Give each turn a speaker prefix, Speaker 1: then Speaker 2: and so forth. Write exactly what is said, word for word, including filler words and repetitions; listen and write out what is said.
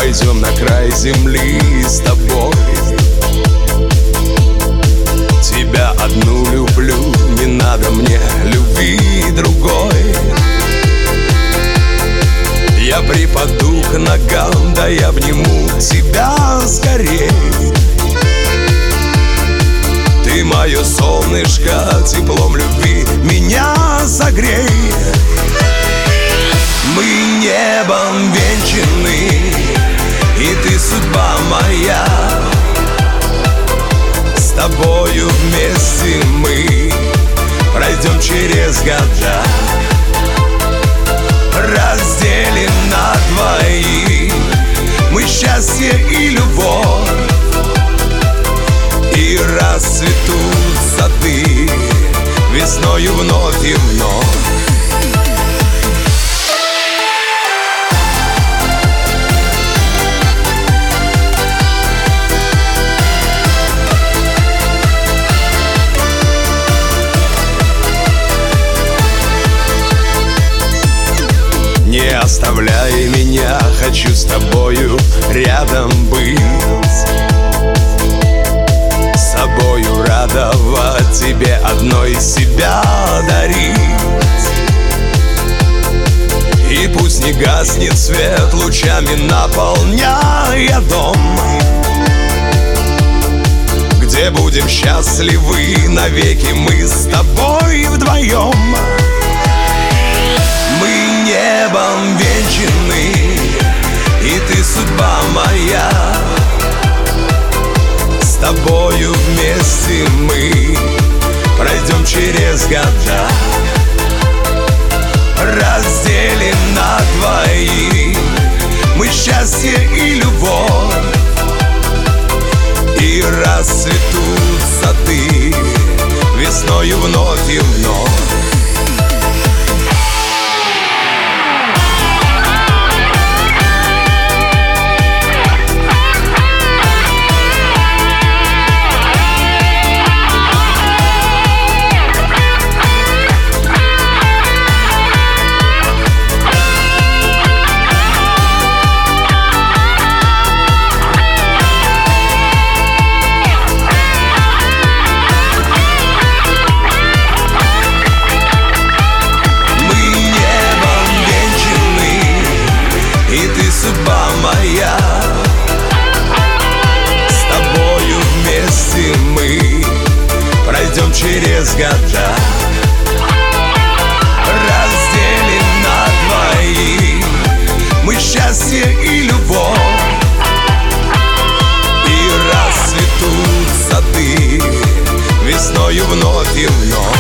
Speaker 1: пойдем на край земли с тобой. Тебя одну люблю, не надо мне любви другой. Я припаду к ногам, да я обниму тебя скорей. Ты мое солнышко, теплом любви меня согрей. Мы небом венчаны, и ты судьба моя. С тобою вместе мы пройдем через года. Разделим на двоих мы счастье и любовь. И расцветут сады весною вновь и вновь. Не оставляй меня, хочу с тобою рядом быть, с собою радовать, тебе одной себя дарить. И пусть не гаснет свет, лучами наполняя дом, где будем счастливы навеки мы с тобой вдвоем. Мы небом венчаны, и ты судьба моя. С тобою вместе мы пройдем через года. Разделим на двоих мы счастье и любовь. И расцветут сады весною вновь и вновь. Судьба моя, с тобою вместе мы пройдем через года. Разделим на двоих мы счастье и любовь. И расцветут сады весною вновь и вновь.